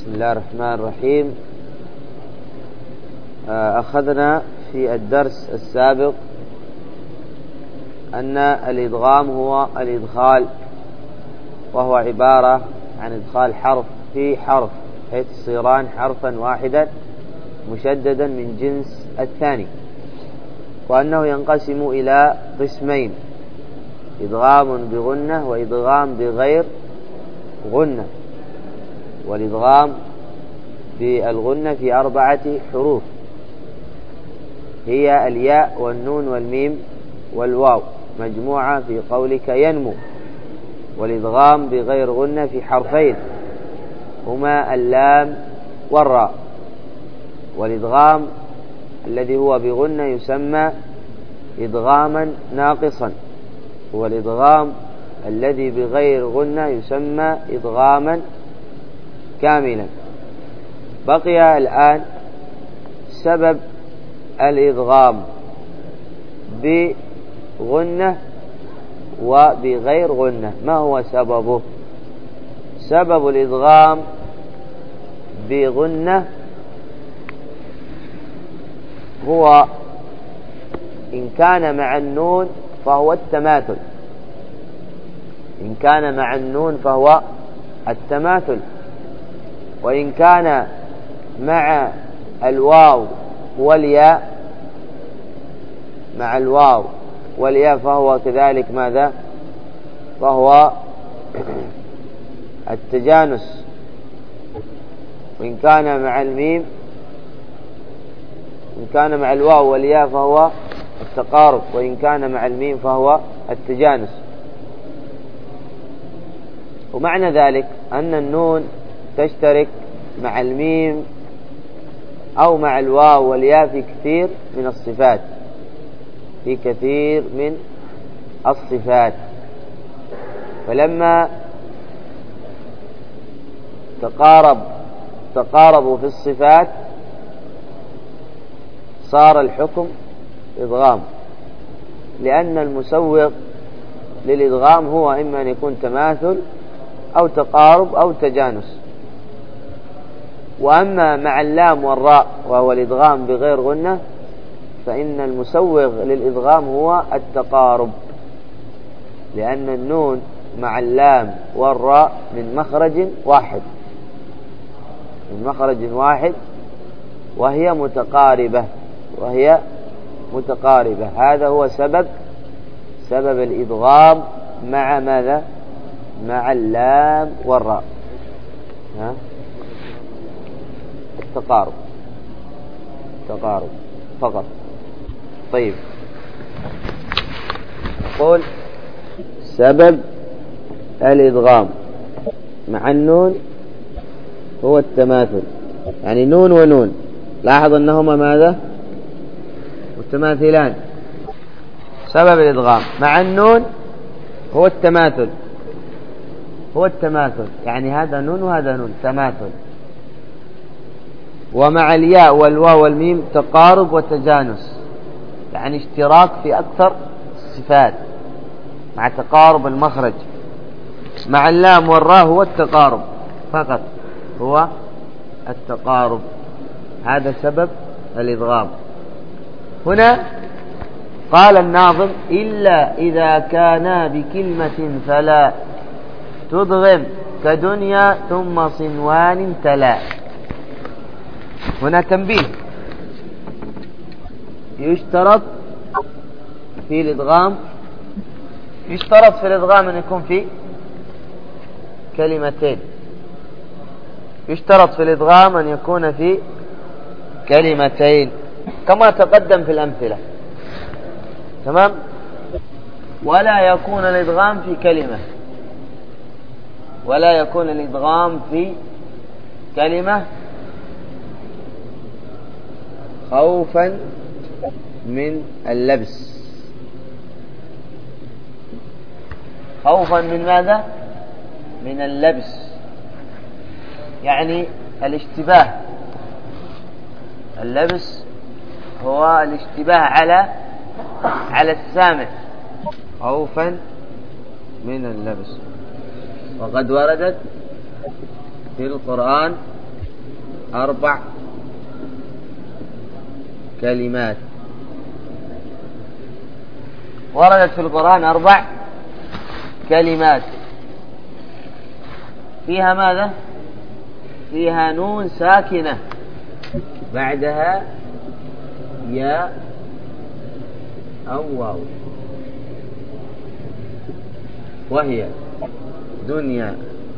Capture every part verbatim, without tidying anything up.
بسم الله الرحمن الرحيم. أخذنا في الدرس السابق أن الإدغام هو الإدخال، وهو عبارة عن إدخال حرف في حرف حيث يصيران حرفا واحدا مشددا من جنس الثاني، وأنه ينقسم إلى قسمين: إدغام بغنة وإدغام بغير غنة. والإدغام بالغنة في أربعة حروف هي الياء والنون والميم والواو مجموعة في قولك ينمو. والإدغام بغير غنة في حرفين هما اللام والراء. والإدغام الذي هو بغنة يسمى إدغاما ناقصا، والإدغام الذي بغير غنة يسمى إدغاما كاملا. بقي الآن سبب الإدغام بغنة وبغير غنة. ما هو سببه؟ سبب الإدغام بغنة هو إن كان مع النون فهو التماثل. إن كان مع النون فهو التماثل، وإن كان مع الواو والياء مع الواو والياء فهو كذلك ماذا؟ فهو التجانس. وإن كان مع الميم إن كان مع الواو والياء فهو التقارب، وإن كان مع الميم فهو التجانس. ومعنى ذلك أن النون تشترك مع الميم أو مع الواو والياء في كثير من الصفات في كثير من الصفات فلما تقارب تقاربوا في الصفات صار الحكم إدغام، لأن المسوغ للإدغام هو إما أن يكون تماثل أو تقارب أو تجانس. وأما مع اللام والراء وهو الإدغام بغير غنة فإن المسوغ للإدغام هو التقارب، لأن النون مع اللام والراء من مخرج واحد من مخرج واحد وهي متقاربة وهي متقاربة هذا هو سبب سبب الإدغام مع ماذا؟ مع اللام والراء، ها؟ التقارب تقارب فقط. طيب، قول سبب الإدغام مع النون هو التماثل، يعني نون ونون. لاحظ أنهما ماذا؟ متماثلان. سبب الإدغام مع النون هو التماثل هو التماثل يعني هذا نون وهذا نون، تماثل. ومع الياء والواو والميم تقارب وتجانس، يعني اشتراك في أكثر الصفات مع تقارب المخرج. مع اللام والراء هو التقارب فقط، هو التقارب. هذا سبب الإدغام. هنا قال الناظم: إلا إذا كانا بكلمة فلا تدغم كدنيا ثم صنوان تلا. هنا تنبيه: يشترط في الإدغام يشترط في الإدغام أن يكون في كلمتين يشترط في الإدغام أن يكون في كلمتين كما تقدم في الأمثلة، تمام؟ ولا يكون الإدغام في كلمة ولا يكون الإدغام في كلمة خوفا من اللبس. خوفا من ماذا؟ من اللبس، يعني الاشتباه. اللبس هو الاشتباه على على السامع. خوفا من اللبس. وقد وردت في القرآن أربع كلمات. وردت في القرآن أربع كلمات فيها ماذا؟ فيها نون ساكنة بعدها ياء أو واو، وهي دنيا.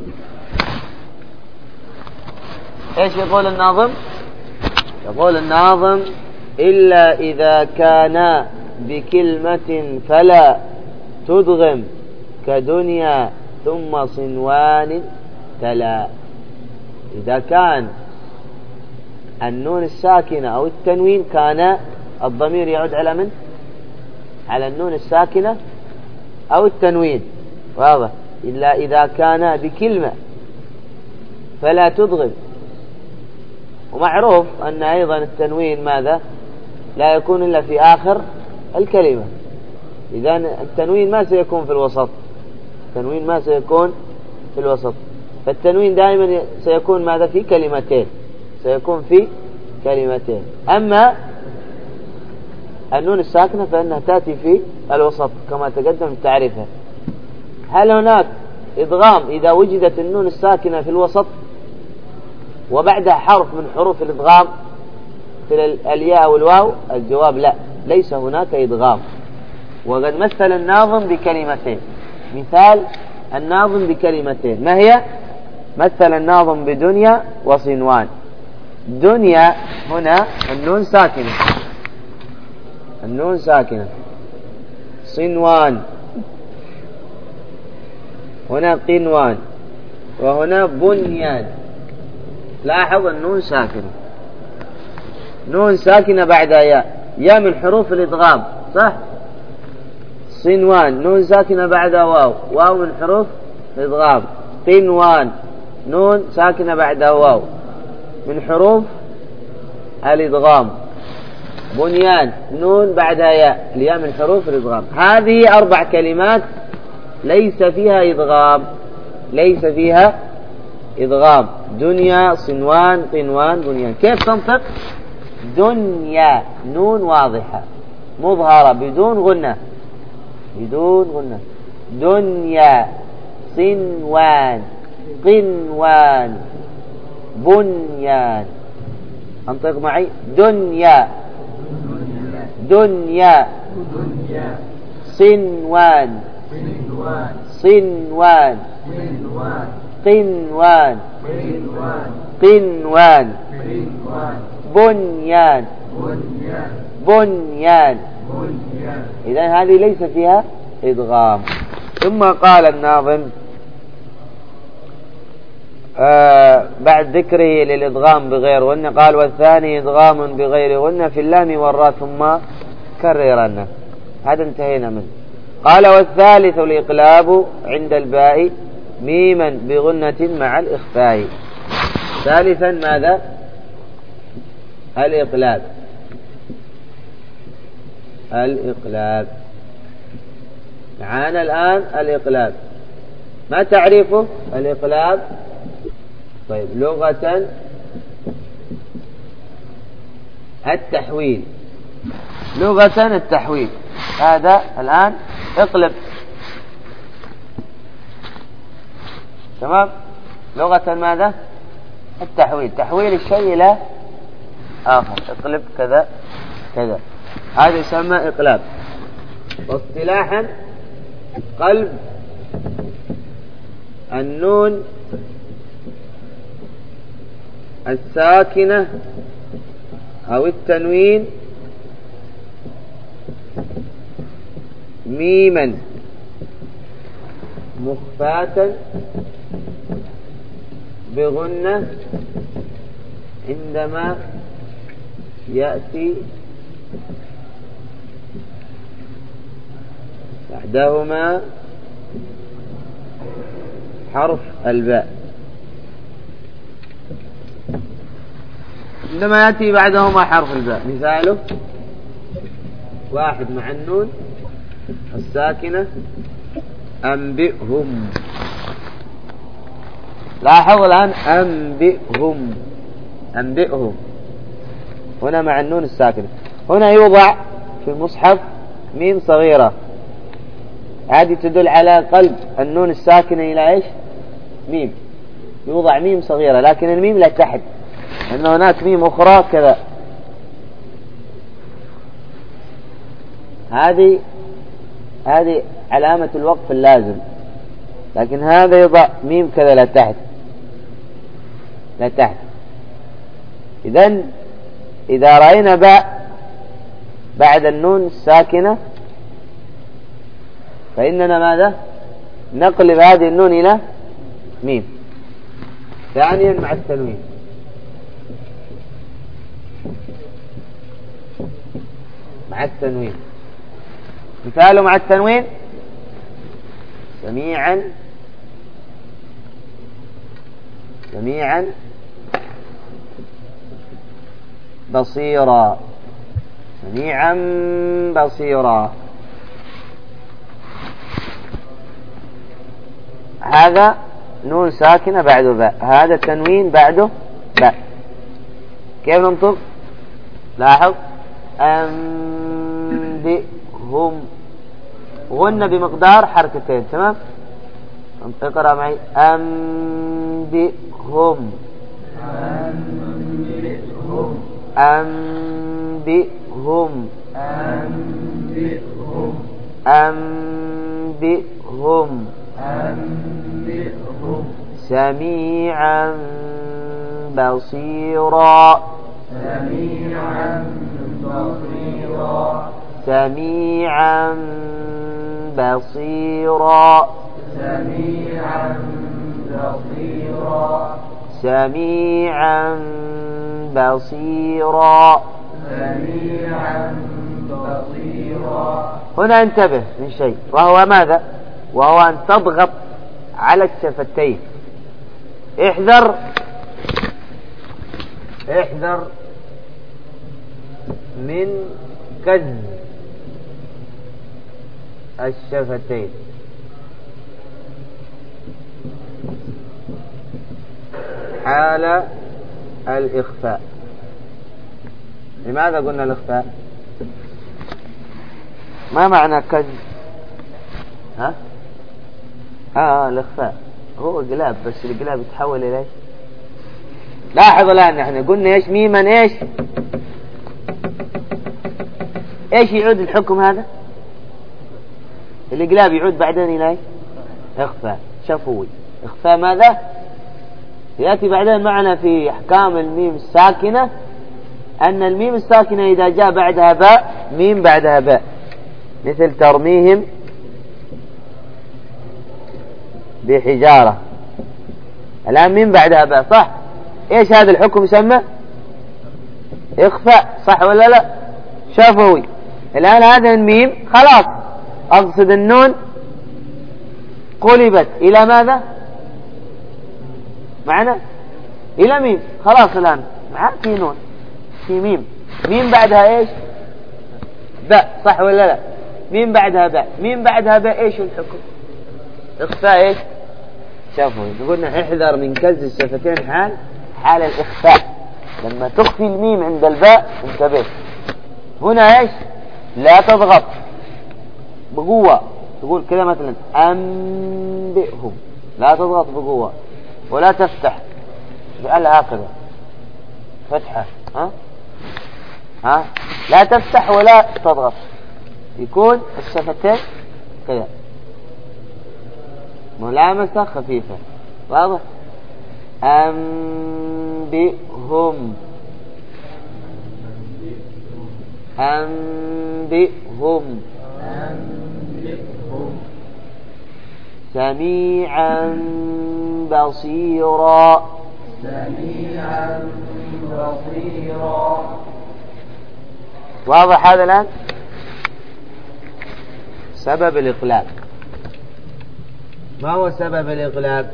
ايش يقول الناظم؟ يقول الناظم: إلا إذا كان بكلمة فلا تدغم كدنيا ثم صنوان تلا. إذا كان النون الساكنة أو التنوين، كان الضمير يعود على من؟ على النون الساكنة أو التنوين، واضح. إلا إذا كان بكلمة فلا تدغم. ومعروف أن أيضا التنوين ماذا؟ لا يكون إلا في آخر الكلمة. إذا التنوين ما سيكون في الوسط، التنوين ما سيكون في الوسط، فالتنوين دائما سيكون ماذا؟ في كلمتين، سيكون في كلمتين. أما النون الساكنة فإنها تأتي في الوسط كما تقدم التعريفها. هل هناك إدغام إذا وجدت النون الساكنة في الوسط وبعدها حرف من حروف الإدغام في الياء والواو؟ الجواب لا، ليس هناك إدغام. وقد مثل الناظم بكلمتين. مثال الناظم بكلمتين ما هي؟ مثل الناظم بدنيا وصنوان. دنيا هنا النون ساكنة، النون ساكنة. صنوان هنا قنوان، وهنا بنيان. لاحظ النون ساكنة، نون ساكنة بعد ياء، ياء من حروف الإدغام صح؟ صنوان نون ساكنة بعد واو، واو من حروف الإدغام. قنوان نون ساكنة بعد واو من حروف الإدغام. بنيان نون بعدها ياء، الياء من حروف الإدغام. هذه أربع كلمات ليس فيها إدغام، ليس فيها إدغام. دنيا صنوان قنوان بنيان. كيف تنطق؟ دنيا نون واضحة مظهرة بدون غنة، بدون غنة. دنيا صنوان قنوان بنيان. انطق معي: دنيا دنيا صنوان صنوان قنوان قنوان بنيان بنيان. إذن هذه ليس فيها إدغام. ثم قال الناظم آه بعد ذكره للإدغام بغير غنة قال: والثاني إدغام بغير غنة في اللام والراء ثم كررنا. هذا انتهينا منه. قال: والثالث الإقلاب عند الباء ميما بغنة مع الإخفاء. ثالثا ماذا؟ الإقلاب. الإقلاب معانا الآن. الإقلاب ما تعريفه؟ الإقلاب طيب لغة التحويل، لغة التحويل. هذا الآن اقلب، تمام؟ لغة ماذا؟ التحويل، تحويل الشيء إلى آخر. اقلب كذا كذا، هذا يسمى إقلاب. واصطلاحا قلب النون الساكنة أو التنوين ميما مخفاة بغنة عندما يأتي بعدهما حرف الباء. عندما يأتي بعدهما حرف الباء مثاله: واحد مع النون الساكنة أنبئهم. لاحظ الآن أنبئهم، أنبئهم هنا مع النون الساكنة. هنا يوضع في المصحف ميم صغيرة، هذه تدل على قلب النون الساكنة إلى إيش؟ ميم. يوضع ميم صغيرة لكن الميم لا تحت، لأن هناك ميم أخرى كذا. هذه هذه علامة الوقف اللازم، لكن هذا يضع ميم كذا لا تحت لا تحت. إذن إذا رأينا باء بعد النون الساكنة فإننا ماذا؟ نقلب هذه النون إلى ميم. ثانيا مع التنوين، مع التنوين مثاله مع التنوين: سميعا سميعا بصيرا سميعا بصيرا. هذا نون ساكنة بعده باء، هذا تنوين بعده باء. كيف ننطق؟ لاحظ: أنبئهم، غنى بمقدار حركتين. تمام؟ اقرأ معي: أنبئهم أنبئهم أنبئهم أنبئهم أنبئهم أنبئهم سميعا بصيرا سميعا بصيرا سميعا بصيرا سميعا بصيرا سميعا بصيرا سميعا بصيرا. هنا انتبه من شيء، وهو ماذا؟ وهو أن تضغط على الشفتين. احذر احذر من كز الشفتين. حال الإخفاء. لماذا قلنا الإخفاء؟ ما معنى كز؟ ها؟ آه الإخفاء هو قلاب، بس القلاب يتحول إلى إيش؟ لاحظ الآن احنا قلنا إيش؟ ميما إيش؟ إيش يعود الحكم هذا؟ القلاب يعود بعدين إلى إيش؟ إخفاء شفوي. إخفاء ماذا؟ يأتي بعدين معنا في أحكام الميم الساكنة أن الميم الساكنة إذا جاء بعدها باء ميم بعدها باء، مثل ترميهم بحجارة. الآن ميم بعدها باء، صح؟ إيش هذا الحكم يسمى؟ إخفاء، صح ولا لا؟ شفوي. الآن هذا الميم خلاص، أقصد النون قلبت إلى ماذا؟ معنا؟ إلى ميم. خلاص الآن معاه في نون في ميم، ميم بعدها إيش؟ باء، صح ولا لا؟ ميم بعدها باء، ميم بعدها باء، إيش الحكم؟ إخفاء إيش؟ شافوا قلنا احذر من كز الشفتين حال حال الإخفاء. لما تخفي الميم عند الباء انتبه. هنا إيش؟ لا تضغط بقوة، تقول كذا مثلا أنبئهم، لا تضغط بقوة ولا تفتح، اجعل هكذا فتحة، ها ها لا تفتح ولا تضغط، يكون الشفتين كذا ملامسة خفيفة. واضح؟ أنبئهم أنبئهم سميعا بصيرا سميعا بصيرا. واضح هذا الآن؟ سبب الإقلاب. ما هو سبب الإقلاب؟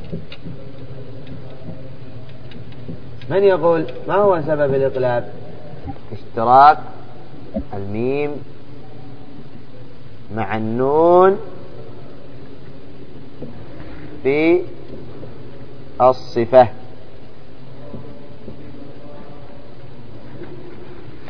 من يقول ما هو سبب الإقلاب؟ اشتراك الميم مع النون في الصفة.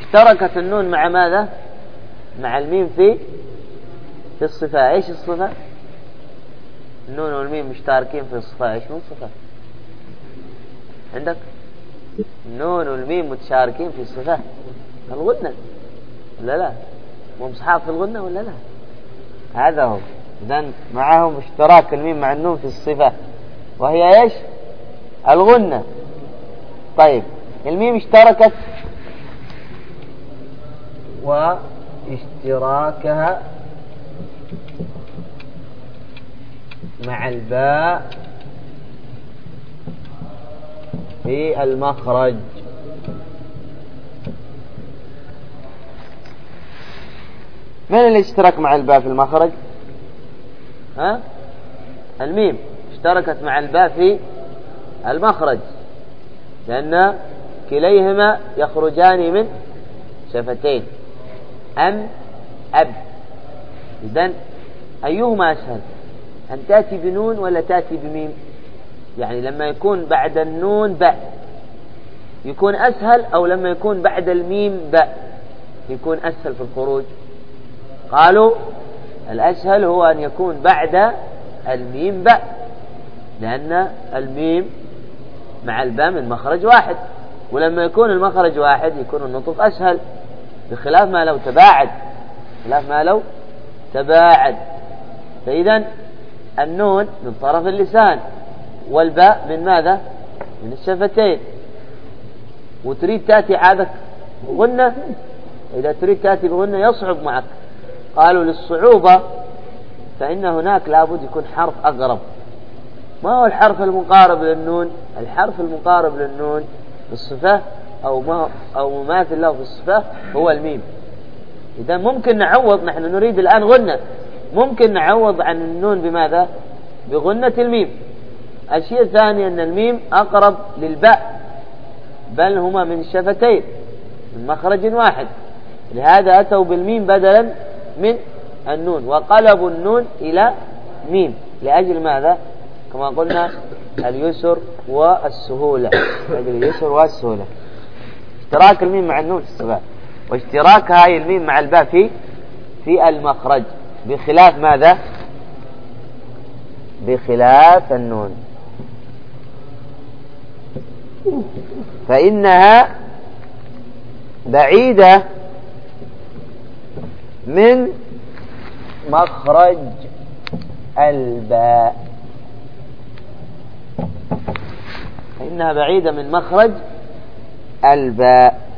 اشتركت النون مع ماذا؟ مع الميم في في الصفة. ايش الصفة؟ النون والميم مشتركين في الصفة، ايش من صفة عندك؟ النون والميم متشاركين في الصفة الغنة ولا لا؟ ومصحاب في الغنة ولا لا؟ هذا هو. إذن معهم اشتراك الميم مع النون في الصفة وهي ايش؟ الغنة. طيب الميم اشتركت واشتراكها مع الباء في المخرج. من اللي اشترك مع الباء في المخرج؟ ها؟ الميم اشتركت مع الباء في المخرج لأن كليهما يخرجان من شفتين أم أب. إذن أيهما أسهل، أن تأتي بنون ولا تأتي بميم؟ يعني لما يكون بعد النون باء يكون أسهل، أو لما يكون بعد الميم باء يكون أسهل في الخروج؟ قالوا الأسهل هو أن يكون بعد الميم باء، لأن الميم مع الباء من مخرج واحد، ولما يكون المخرج واحد يكون النطق أسهل، بخلاف ما لو تباعد بخلاف ما لو تباعد. فإذا النون من طرف اللسان والباء من ماذا؟ من الشفتين، وتريد تأتي عادك غنة، إذا تريد تأتي بغنة يصعب معك. قالوا للصعوبة فإن هناك لابد يكون حرف أقرب. ما هو الحرف المقارب للنون؟ الحرف المقارب للنون بالصفة أو ما أو مماثل له في الصفة هو الميم. إذا ممكن نعوض، نحن نريد الآن غنة، ممكن نعوض عن النون بماذا؟ بغنة الميم. الشيء الثاني أن الميم أقرب للباء، بل هما من الشفتين من مخرج واحد، لهذا أتوا بالميم بدلا من النون وقلبوا النون إلى ميم. لأجل ماذا؟ كما قلنا اليسر والسهولة، لأجل اليسر والسهولة. اشتراك الميم مع النون في الصفات، واشتراك هاي الميم مع الباء في في المخرج، بخلاف ماذا؟ بخلاف النون، فإنها بعيدة من مخرج الباء، فإنها بعيدة من مخرج الباء.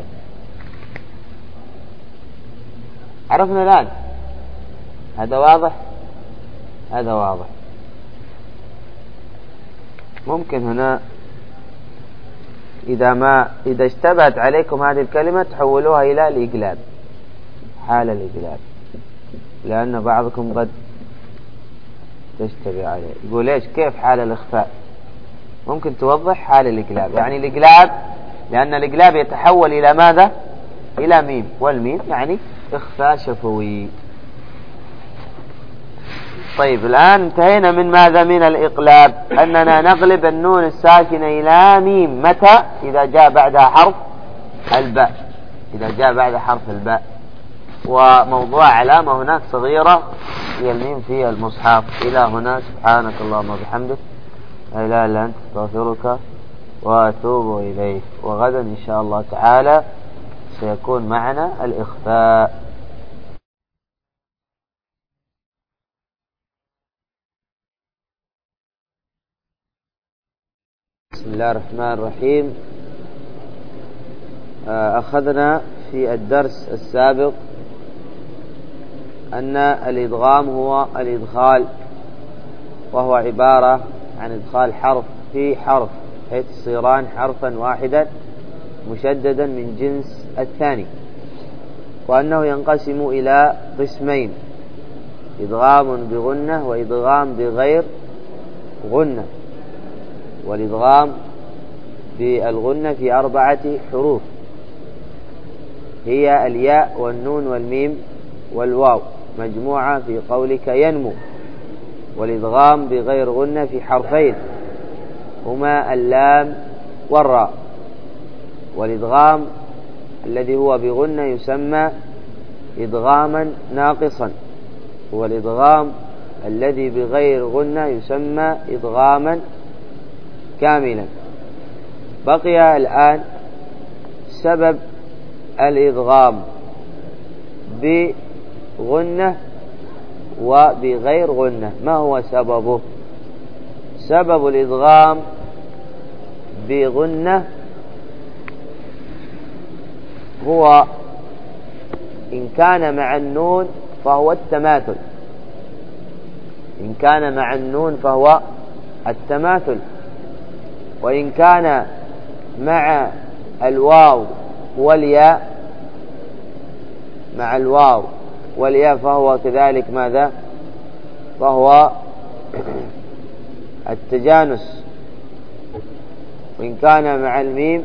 عرفنا الآن؟ هذا واضح؟ هذا واضح. ممكن هنا إذا ما إذا اشتبهت عليكم هذه الكلمة تحولوها إلى الإقلاب، حال الإقلاب، لأن بعضكم قد تشتبه عليه. يقول إيش كيف حال الإخفاء؟ ممكن توضح حال الإقلاب. يعني الإقلاب لأن الإقلاب يتحول إلى ماذا؟ إلى ميم، والميم يعني إخفاء شفوي. طيب الآن انتهينا من ماذا؟ من الإقلاب، أننا نقلب النون الساكنة إلى ميم. متى؟ إذا جاء بعدها حرف الباء، إذا جاء بعد حرف الباء. وموضوع علامة هناك صغيرة هي الميم في المصحف. إلى هنا سبحانك اللهم وبحمدك لا إله إلا أنت استغفرك وأتوب إليك. وغدا إن شاء الله تعالى سيكون معنا الإخفاء. بسم الله الرحمن الرحيم. أخذنا في الدرس السابق أن الإدغام هو الإدخال، وهو عبارة عن إدخال حرف في حرف حيث يصيران حرفا واحدا مشددا من جنس الثاني، وأنه ينقسم إلى قسمين: إدغام بغنة وإدغام بغير غنة. والإدغام بالغنة في أربعة حروف هي الياء والنون والميم والواو مجموعة في قولك ينمو. والإدغام بغير غنة في حرفين هما اللام والراء. والإدغام الذي هو بغنة يسمى إدغاما ناقصا، والإدغام الذي بغير غنة يسمى إدغاما كاملا. بقي الآن سبب الإدغام بغنة وبغير غنة. ما هو سببه؟ سبب الإدغام بغنة هو إن كان مع النون فهو التماثل، إن كان مع النون فهو التماثل، وإن كان مع الواو والياء مع الواو والياء فهو كذلك ماذا؟ فهو التجانس. وإن كان مع الميم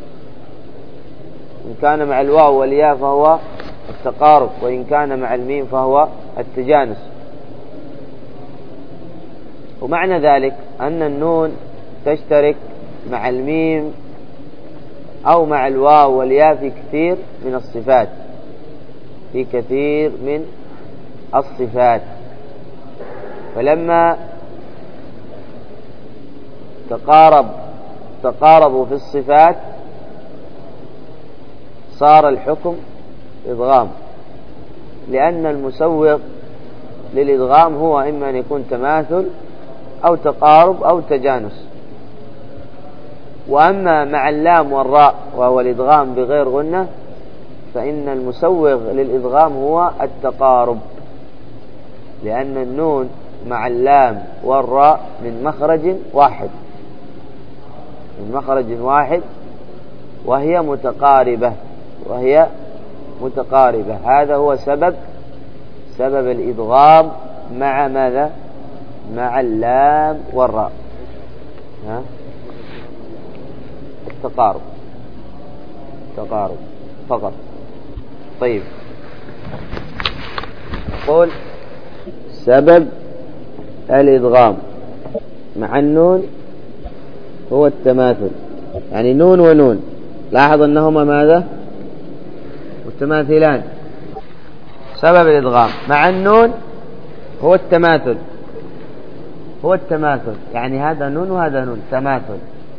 إن كان مع الواو والياء فهو التقارب، وإن كان مع الميم فهو التجانس. ومعنى ذلك أن النون تشترك مع الميم أو مع الواو والياء في كثير من الصفات في كثير من الصفات فلما تقارب تقاربوا في الصفات صار الحكم إدغام، لأن المسوغ للإدغام هو إما أن يكون تماثل أو تقارب أو تجانس. وأما مع اللام والراء وهو الإدغام بغير غنة فإن المسوغ للإدغام هو التقارب، لأن النون مع اللام والراء من مخرج واحد من مخرج واحد وهي متقاربة وهي متقاربة هذا هو سبب سبب الإدغام مع ماذا؟ مع اللام والراء، ها؟ التقارب تقارب فقط. طيب، قول سبب الإدغام مع النون هو التماثل، يعني نون ونون، لاحظ أنهما ماذا؟ متماثلان. سبب الإدغام مع النون هو التماثل هو التماثل يعني هذا نون وهذا نون، تماثل.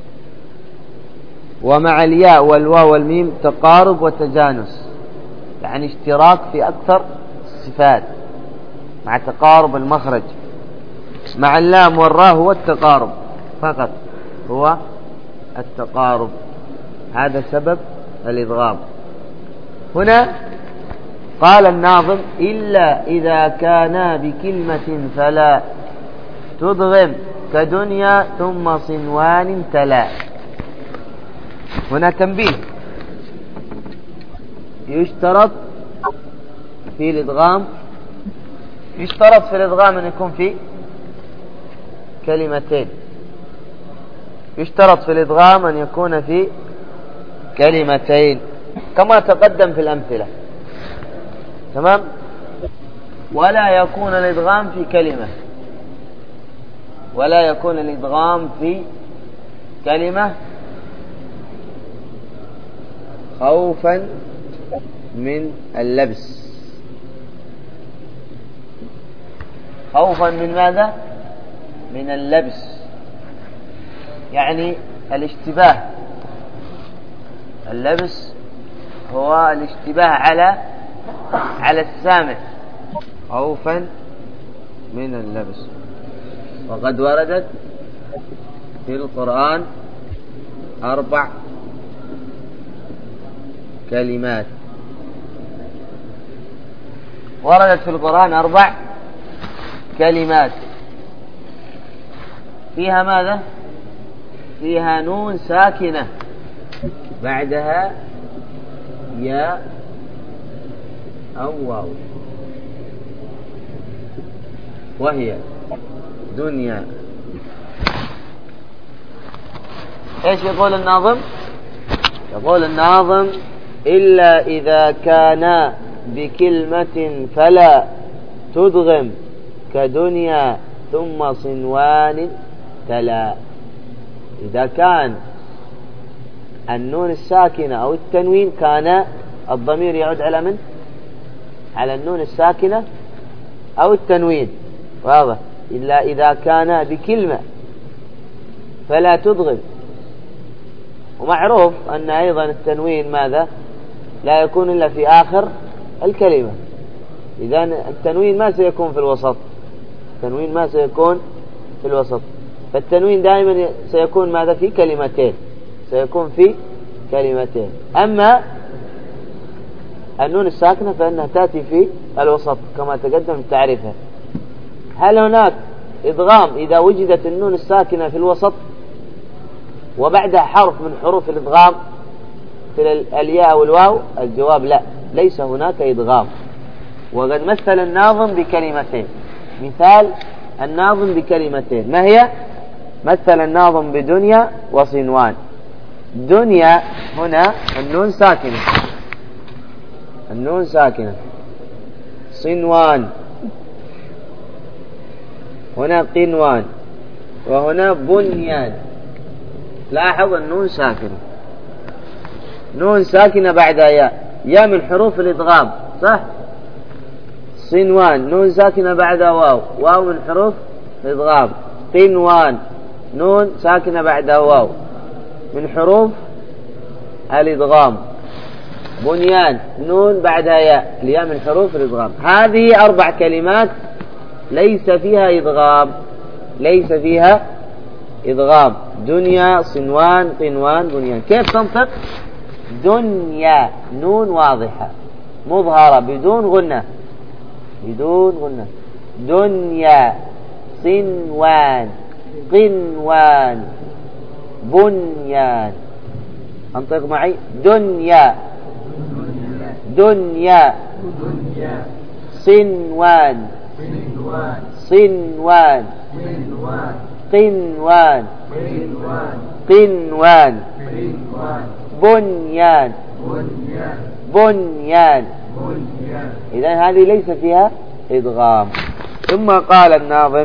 ومع الياء والواو والميم تقارب وتجانس، يعني اشتراك في أكثر الصفات مع تقارب المخرج. مع اللام والراء هو التقارب فقط، هو التقارب، هذا سبب الإدغام. هنا قال الناظم: إلا إذا كانا بكلمة فلا تدغم كدنيا ثم صنوان تلا. هنا تنبيه، يشترط في الإدغام يشترط في الإدغام أن يكون في كلمتين يشترط في الإدغام أن يكون في كلمتين كما تقدم في الأمثلة، تمام؟ ولا يكون الإدغام في كلمة ولا يكون الإدغام في كلمة خوفا من اللبس. خوفا من ماذا؟ من اللبس، يعني الاشتباه. اللبس هو الاشتباه على على السامع، خوفا من اللبس. وقد وردت في القرآن أربع كلمات وردت في القرآن أربع كلمات فيها ماذا؟ فيها نون ساكنة بعدها ياء أو واو، وهي دنيا. ايش يقول الناظم؟ يقول الناظم: إلا إذا كان بكلمة فلا تدغم كدنيا ثم صنوان تلا. إذا كان النون الساكنة أو التنوين كان الضمير يعود على من؟ على النون الساكنة أو التنوين، واضح؟ إلا إذا كان بكلمة فلا تضغم. ومعروف أن أيضا التنوين ماذا؟ لا يكون إلا في آخر الكلمة. إذن التنوين ما سيكون في الوسط، التنوين ما سيكون في الوسط، فالتنوين دائما سيكون ماذا؟ في كلمتين، سيكون في كلمتين. أما النون الساكنة فإنها تأتي في الوسط كما تقدم التعريفها. هل هناك إدغام إذا وجدت النون الساكنة في الوسط وبعدها حرف من حروف الإدغام في الياء والواو؟ الجواب لا، ليس هناك إدغام. وقد مثل الناظم بكلمتين، مثال الناظم بكلمتين ما هي؟ مثل الناظم بدنيا وصنوان. دنيا هنا النون ساكنة، النون ساكنة. صنوان هنا قنوان، وهنا بنيان. لاحظ النون ساكنة، نون ساكنة بعد ياء، ياء من حروف الإدغام صح؟ صنوان نون ساكنة بعد واو، واو من حروف الإدغام. قنوان نون ساكنة بعد واو من حروف الإدغام. بنيان نون بعدها ياء، الياء من حروف الإدغام. هذه أربع كلمات ليس فيها إدغام، ليس فيها إدغام. دنيا صنوان قنوان بنيان. كيف تنطق؟ دنيا نون واضحة مظهرة بدون غنة، بدون غنة. دنيا صنوان قنوان بنيان. انطق معي. دنيا دنيا صنوان صنوان قنوان قنوان بنيان بنيان. إذن هذه ليس فيها إدغام. ثم قال الناظم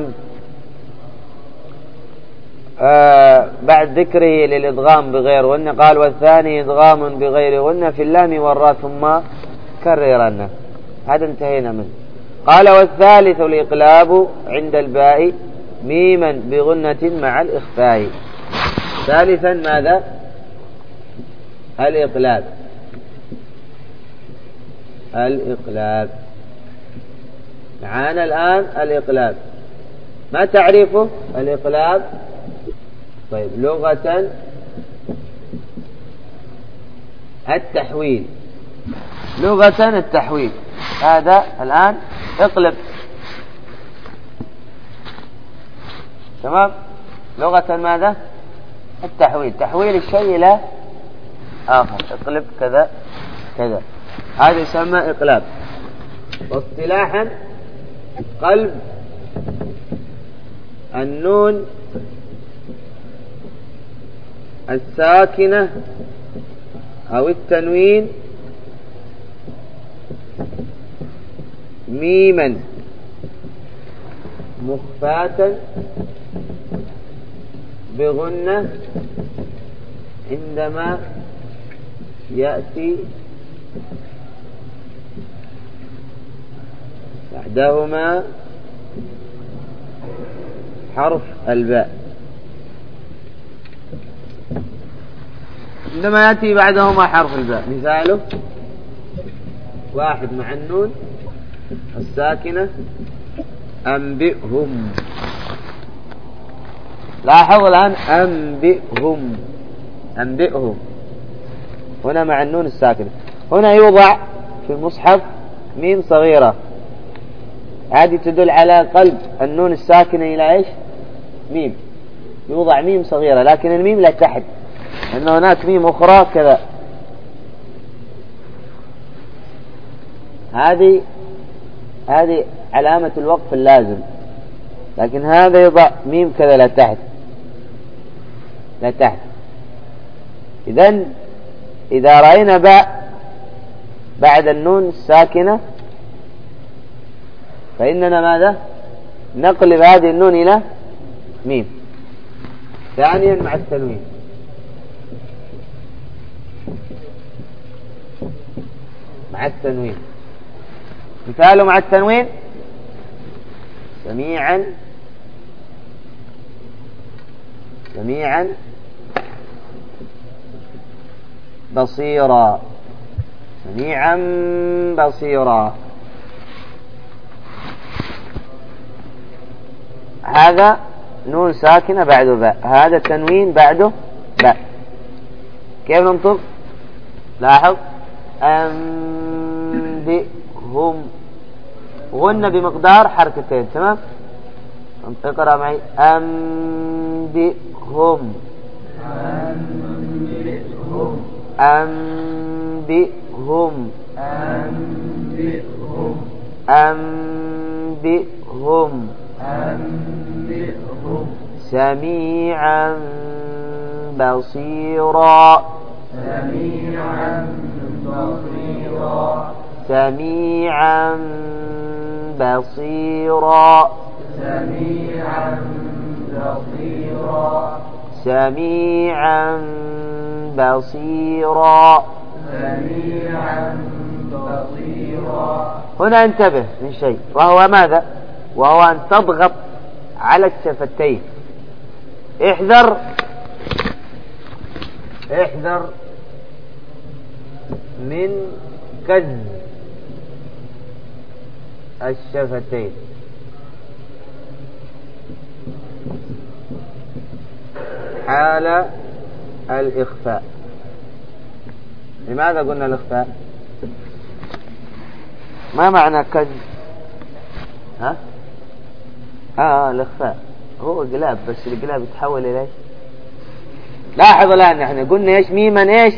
آه بعد ذكره للإدغام بغير غنة قال: والثاني إدغام بغير غنة في اللام والراء ثم كررن. هذا انتهينا منه. قال: والثالث الإقلاب عند الباء ميما بغنة مع الإخفاء. ثالثا ماذا؟ الإقلاب. الإقلاب معانا الآن. الإقلاب ما تعريفه؟ الإقلاب طيب لغة التحويل، لغة التحويل. هذا الآن اقلب، تمام؟ لغة ماذا؟ التحويل، تحويل الشيء إلى آخر. اقلب كذا كذا، هذا يسمى إقلاب. واصطلاحا قلب النون الساكنة أو التنوين ميما مخفاة بغنة عندما يأتي بعدهما حرف الباء. عندما يأتي بعدهما حرف الباء مثاله: واحد مع النون الساكنة أنبئهم. لاحظ الآن أنبئهم، أنبئهم هنا مع النون الساكنة. هنا يوضع في المصحف ميم صغيرة، هذه تدل على قلب النون الساكنة إلى إيش؟ ميم. يوضع ميم صغيرة لكن الميم لا تحت، لأن هناك ميم أخرى كذا. هذه هذه علامة الوقف اللازم، لكن هذا يضع ميم كذا لا تحت، لا تحت. إذن إذا رأينا باء بعد النون الساكنة فإننا ماذا؟ نقلب هذه النون إلى ميم. ثانيا مع التنوين، مع التنوين. مثاله مع التنوين: سميعا سميعا بصيرا، سميعا بصيرا. هذا نون ساكنة بعده باء، هذا تنوين بعده باء. كيف ننطق؟ لاحظ: أنبئهم، غنى بمقدار حركتين. تمام؟ اقرأ معي: أنبئهم أنبئهم أنبئهم أنبئهم أنبئهم أنبئهم سميعا بصيرا سميعا بصيرا سميعا بصيرا سميعا بصيرا سميعا بصيرا سميعا بصيرا. هنا انتبه من شيء، وهو ماذا؟ وهو أن تضغط على الشفتين. احذر احذر من كد الشفتين. حال الإخفاء. لماذا قلنا الإخفاء؟ ما معنى كد؟ ها؟ آه الإخفاء هو قلاب، بس القلاب يتحول إلى إيش؟ لاحظ الآن احنا قلنا إيش؟ ميما إيش؟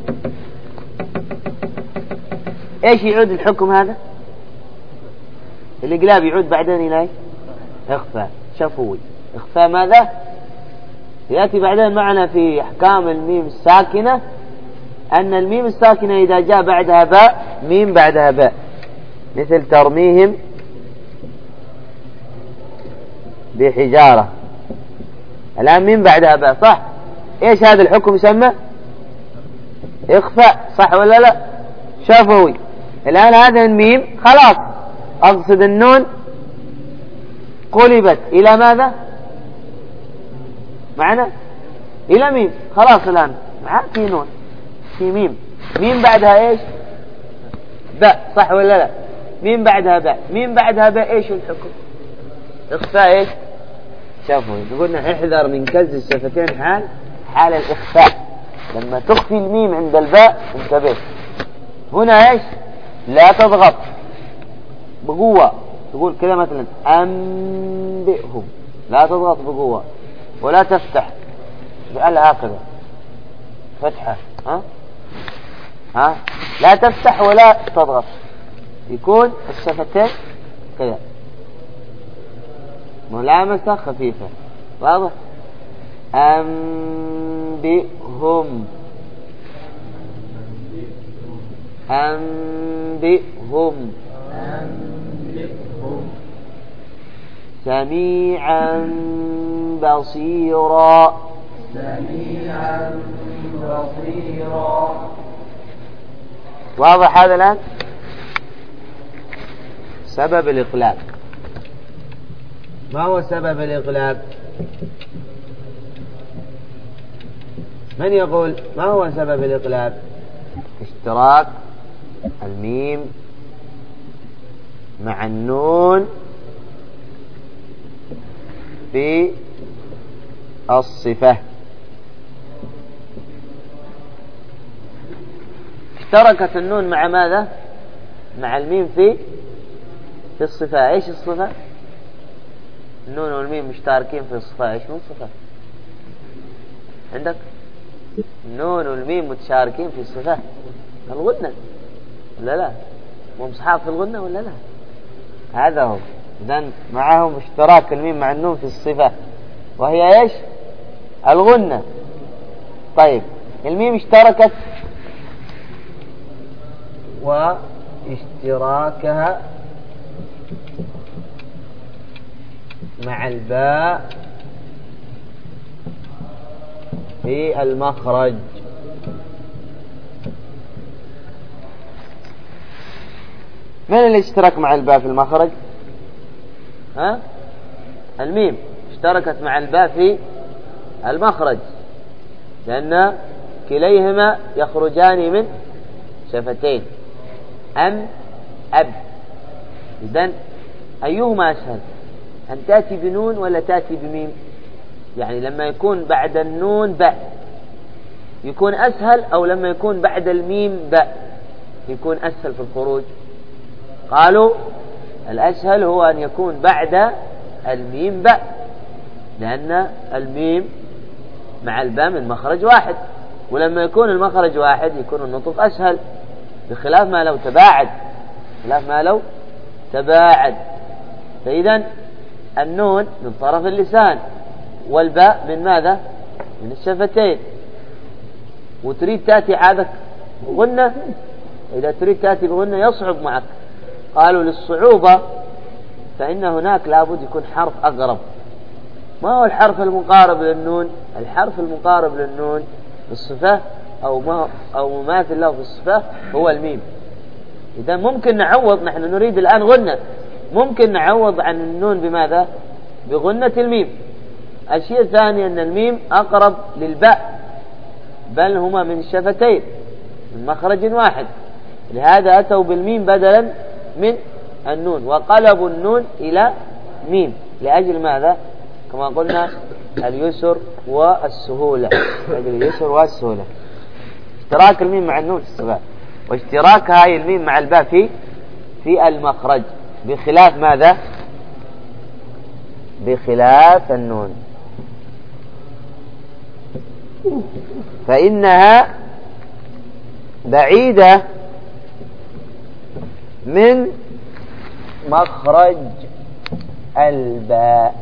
إيش يعود الحكم هذا؟ القلاب يعود بعدين إلى إيش؟ إخفاء شفوي. إخفاء ماذا؟ يأتي بعدين معنا في أحكام الميم الساكنة أن الميم الساكنة إذا جاء بعدها باء ميم بعدها باء، مثل ترميهم بحجارة. الآن ميم بعدها باء، صح؟ إيش هذا الحكم يسمى؟ إخفاء، صح ولا لا؟ شفوي. الآن هذا الميم خلاص، أقصد النون قلبت إلى ماذا؟ معنا؟ إلى ميم. خلاص الآن معاه في نون، في ميم، ميم بعدها إيش؟ باء، صح ولا لا؟ ميم بعدها باء، ميم بعدها باء، إيش الحكم؟ إخفاء إيش؟ شافوا قلنا احذر من كز الشفتين حال حال الإخفاء. لما تخفي الميم عند الباء انتبه. هنا إيش؟ لا تضغط بقوة، تقول كذا مثلا أنبئهم، لا تضغط بقوة ولا تفتح، اجعل هكذا فتحة، ها ها لا تفتح ولا تضغط، يكون الشفتين كذا ملامسة خفيفة. واضح؟ أنبئهم أنبئهم سميعا بصيرا سميعا بصيرا. واضح هذا الآن؟ سبب الإقلاب. ما هو سبب الإقلاب؟ من يقول ما هو سبب الإقلاب؟ اشتراك الميم مع النون في الصفة. اشتركت النون مع ماذا؟ مع الميم في في الصفة. ايش الصفة؟ النون والميم مشتركين في الصفة. ايش من صفة عندك؟ النون والميم متشاركين في الصفة الغنة ولا لا؟ ومصحاب في الغنة ولا لا؟ هذا هو. إذن معهم اشتراك الميم مع النون في الصفة، وهي ايش؟ الغنة. طيب الميم اشتركت، واشتراكها مع الباء في المخرج. من اللي اشترك مع الباء في المخرج؟ ها؟ الميم اشتركت مع الباء في المخرج، لأن كليهما يخرجان من شفتين، أم أب. إذن أيهما أسهل، أن تأتي بنون ولا تأتي بميم؟ يعني لما يكون بعد النون باء يكون أسهل، أو لما يكون بعد الميم باء يكون أسهل في الخروج؟ قالوا الأسهل هو أن يكون بعد الميم باء، لأن الميم مع الباء من مخرج واحد، ولما يكون المخرج واحد يكون النطق أسهل، بخلاف ما لو تباعد بخلاف ما لو تباعد. فإذا النون من طرف اللسان، والباء من ماذا؟ من الشفتين، وتريد تأتي عادك بغنة، إذا تريد تأتي بغنة يصعب معك. قالوا للصعوبة فإن هناك لابد يكون حرف أقرب. ما هو الحرف المقارب للنون؟ الحرف المقارب للنون بالصفة أو ما أو مماثل له في الصفة هو الميم. إذا ممكن نعوض، نحن نريد الآن غنة، ممكن نعوض عن النون بماذا؟ بغنة الميم. الشيء الثاني أن الميم أقرب للباء، بل هما من الشفتين من مخرج واحد، لهذا أتوا بالميم بدلا من النون، وقلبوا النون إلى ميم لأجل ماذا؟ كما قلنا اليسر والسهولة، لأجل اليسر والسهولة. اشتراك الميم مع النون في الصفات، واشتراك هاي الميم مع الباء في في المخرج، بخلاف ماذا؟ بخلاف النون، فإنها بعيدة من مخرج الباء،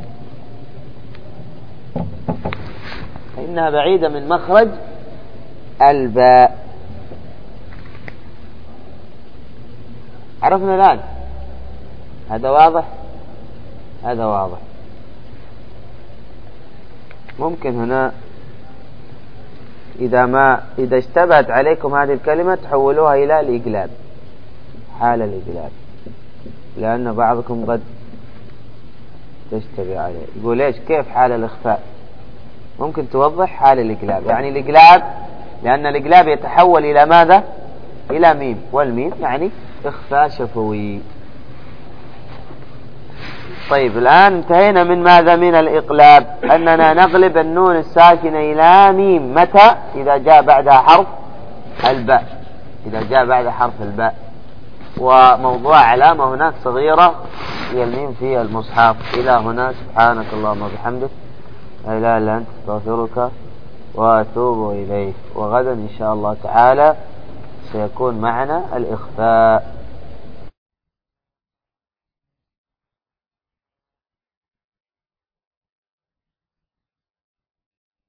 فإنها بعيدة من مخرج الباء. عرفنا الآن؟ هذا واضح؟ هذا واضح. ممكن هنا إذا ما إذا اشتبهت عليكم هذه الكلمة تحولوها إلى الإقلاب، حال الإقلاب، لأن بعضكم قد تشتبه عليه. يقول إيش كيف حال الإخفاء؟ ممكن توضح حال الإقلاب. يعني الإقلاب لأن الإقلاب يتحول إلى ماذا؟ إلى ميم، والميم يعني إخفاء شفوي. طيب الآن انتهينا من ماذا؟ من الإقلاب، أننا نقلب النون الساكنة إلى ميم. متى؟ إذا جاء بعدها حرف الباء، إذا جاء بعد حرف الباء. وموضوع علامة هناك صغيرة هي الميم في المصحف. إلى هنا سبحانك اللهم وبحمدك لا إله إلا أنت استغفرك وأتوب إليك. وغدا إن شاء الله تعالى سيكون معنا الإخفاء.